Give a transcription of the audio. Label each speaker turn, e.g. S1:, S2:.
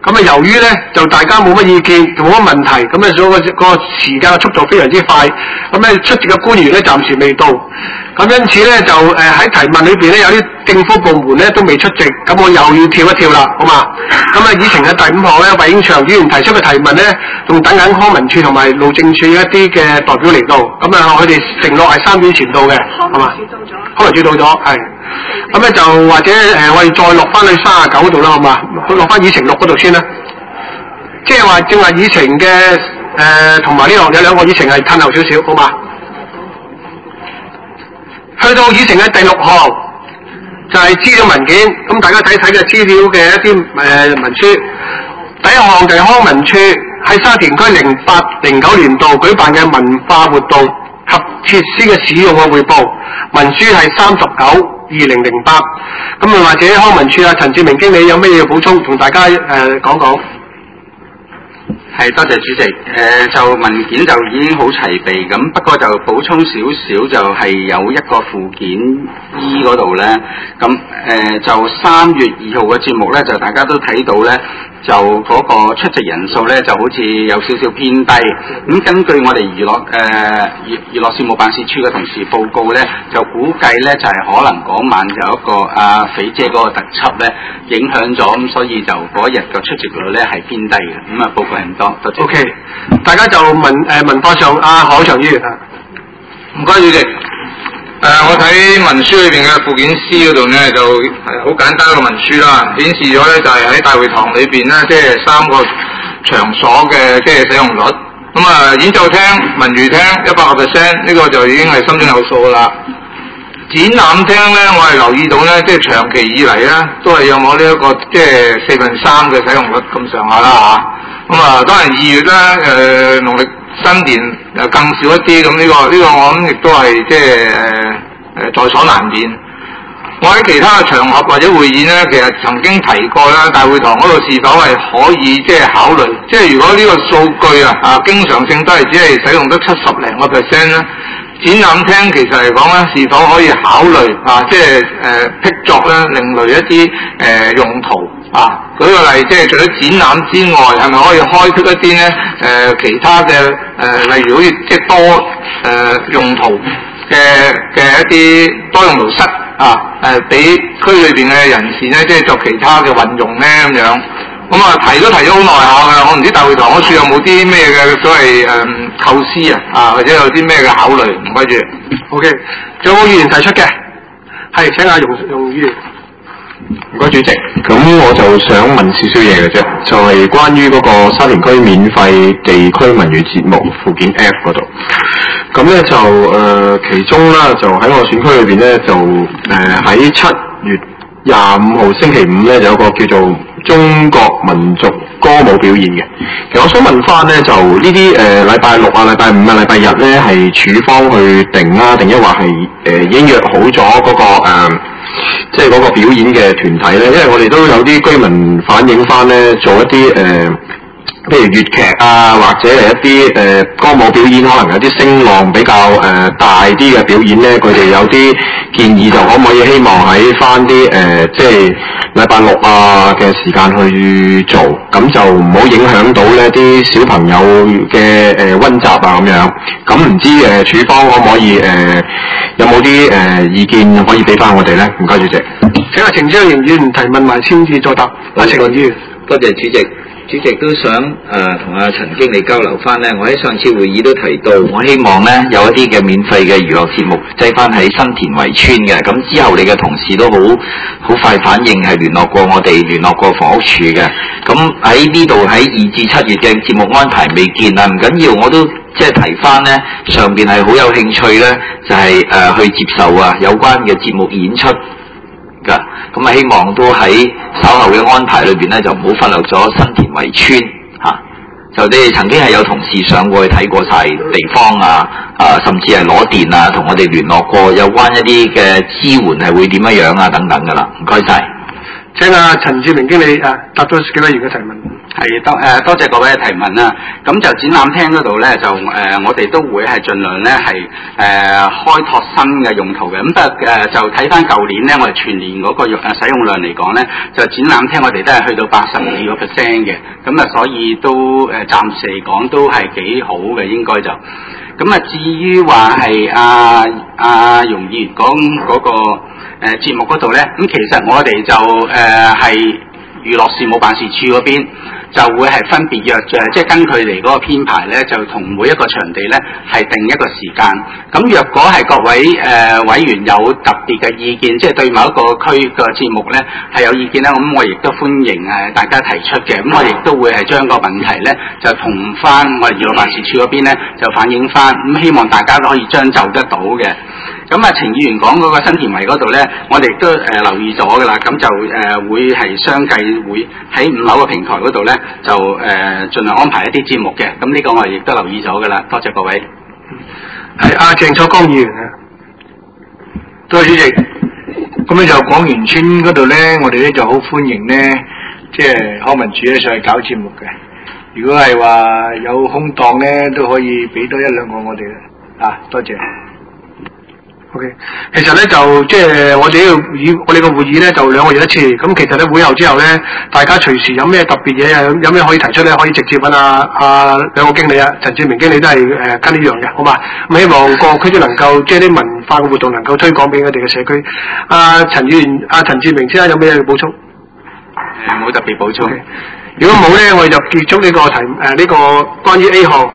S1: 咁啊，由於咧就大家冇乜意見，冇乜問題，咁啊，所以個時間嘅速度非常之快。咁咧出席嘅官員咧暫時未到，咁因此咧就喺提問裏邊咧有啲政府部門咧都未出席，咁我又要跳一跳啦，好嘛？咁啊，議程嘅第5項咧，韋永祥議員提出嘅提問咧，仲等緊康文署同埋路政署一啲嘅代表嚟到，咁啊，佢哋承諾係3點前到嘅，係嘛？康文署到咗，係。咁咧就或者我哋再落翻去39度啦，好嘛？落翻議程6嗰度先啦。即係話正話議程嘅同埋呢度有2個議程係褪後少少，好嘛？去到議程嘅第6項就係資料文件，咁大家睇睇嘅資料嘅一啲文書。第1項就係康文署喺沙田區08-09年度舉辦嘅文化活動及設施嘅使用嘅匯報，文書係39/2008。咁啊，或者康文署啊陳志明經理有咩要補充，同大家講講。
S2: 係，多謝主席。就文件就已經好齊備，咁不過就補充少少，就係有一個附件 E 嗰度咧，咁就3月2號嘅節目咧，就大家都睇到咧，就嗰個出席人數咧，就好似有少少偏低。咁根據我哋娛樂事務辦事處嘅同事報告咧，就估計咧就係可能嗰晚有一個肥姐嗰個特輯咧影響咗，咁所以就嗰日嘅出席率咧係偏低嘅。咁啊，報告係唔多。多謝。
S1: OK， 大家就文化上何長議員啊，
S3: 唔該主席。我睇文書裏邊嘅附件 C 嗰度呢，就係好簡單嘅文書啦，顯示咗咧就係喺大會堂裏邊呢，即係3個場所嘅即係使用率。咁啊，演奏廳、文娛廳100%，呢個就已經係心中有數啦。展覽廳呢，我係留意到呢，即係長期以嚟呢，都係有冇呢一個即係3/4嘅使用率咁上下啦嚇。咁啊，當然2月咧，農曆新年又更少一啲，咁呢個我諗亦都係即係在所難免。我喺其他嘅場合或者會議咧，其實曾經提過啦，大會堂嗰度是否係可以即係考慮，即係如果呢個數據經常性都係只係使用得70零個%咧，展覽廳其實嚟講咧，是否可以考慮即係闢作咧另類一啲用途舉個例，即係除咗展覽之外，係咪可以開闢一啲咧其他嘅例如好似即係多用途嘅一啲多用途室俾區裏邊嘅人士咧，即係作其他嘅運用咧咁樣。咁提咗好耐下嘅，我唔知大會堂嗰處有冇啲咩嘅所謂構思或者有啲咩嘅考慮？唔該住。
S1: OK， 仲有冇議員提出嘅？係，請阿容議員。
S4: 唔該主席，咁我就想問少少嘢嘅啫，就係關於嗰個沙田區免費地區文娛節目附件 F 嗰度。咁咧就其中啦，就喺我選區裏邊咧，就喺7月25號星期5咧，就有個叫做中國民族歌舞表演嘅。其實我想問翻咧，就呢啲禮拜6禮拜5禮拜日咧，係處方去定啊，定抑或係已經約好咗嗰個即係嗰個表演嘅團體咧？因為我哋都有啲居民反映翻咧，做一啲譬如粵劇或者係一啲歌舞表演，可能有啲聲浪比較大啲嘅表演咧，佢哋有啲建議就可唔可以希望喺翻啲即係禮拜6嘅時間去做，咁就唔好影響到呢啲小朋友嘅溫習咁樣。咁唔知處方可唔可以有冇啲意見可以俾翻我哋咧？唔該主席。
S1: 請阿程章瑩議員提問埋先至作答。程議員，
S5: 多謝主席。主席都想同阿陳經理交流翻呢。我喺上次會議都提到，我希望呢有一啲嘅免費嘅娛樂節目擠翻喺新田圍村嘅。咁之後你嘅同事都好快反應，係聯絡過我哋，聯絡過房屋處嘅。咁喺呢度喺2至7月嘅節目安排未見啊，唔緊要，我都即係提翻呢，上邊係好有興趣呢，就係去接受有關嘅節目演出。咁希望都喺稍後嘅安排裏邊咧，就唔好忽略咗新田圍村就你哋曾經係有同事上過去睇過晒地方甚至係攞電同我哋聯絡過有關一啲嘅支援係會點樣等等噶啦。唔該晒。
S1: 請阿陳志明經理答咗幾位議員嘅提問。
S2: 係多謝各位嘅提問啦。咁就展覽廳嗰度咧，就我哋都會係盡量咧係開拓新嘅用途嘅。咁不過就睇翻舊年咧，我哋全年嗰個使用量嚟講咧，就展覽廳我哋都係去到82%嘅。咁啊，所以都暫時嚟講都係幾好嘅，應該就。咁啊，至於話係阿容議員講嗰個節目嗰度咧，咁其實我哋就係娛樂事務辦事處嗰邊就會係分別約即係根據嚟嗰個編排咧，就同每一個場地咧係定一個時間。咁若果係各位委員有特別嘅意見，即係對某一個區嘅節目咧係有意見咧，咁我亦都歡迎大家提出嘅。咁我亦都會係將個問題咧就同翻我哋娛樂辦事處嗰邊咧就反映翻，咁希望大家都可以將就得到嘅。咁啊，程議員講嗰個新田圍嗰度咧，我哋都留意咗㗎啦，咁就會係相繼會喺5樓嘅平台嗰度咧，就盡量安排一啲節目嘅。咁呢個我哋亦都留意咗㗎啦，多謝各位。
S1: 係阿鄭楚光議員
S6: 多謝主席。咁咧就廣源村嗰度咧，我哋咧就好歡迎咧，即係康文署咧上去搞節目嘅。如果係話有空檔咧，都可以俾多1-2個我哋啦。多謝。
S1: OK， 其實咧就即係我哋個會議咧就2個月一次，咁其實咧會後之後咧，大家隨時有咩特別嘢有咩可以提出咧，可以直接揾兩個經理陳志明經理都係跟呢樣嘅，好嘛？咁希望各區都能夠即係啲文化嘅活動能夠推廣俾我哋嘅社區。陳議員陳志明先生有咩補充？
S2: 冇特別補充。
S1: Okay，如果冇咧，我哋就結束呢個呢個關於 A 項。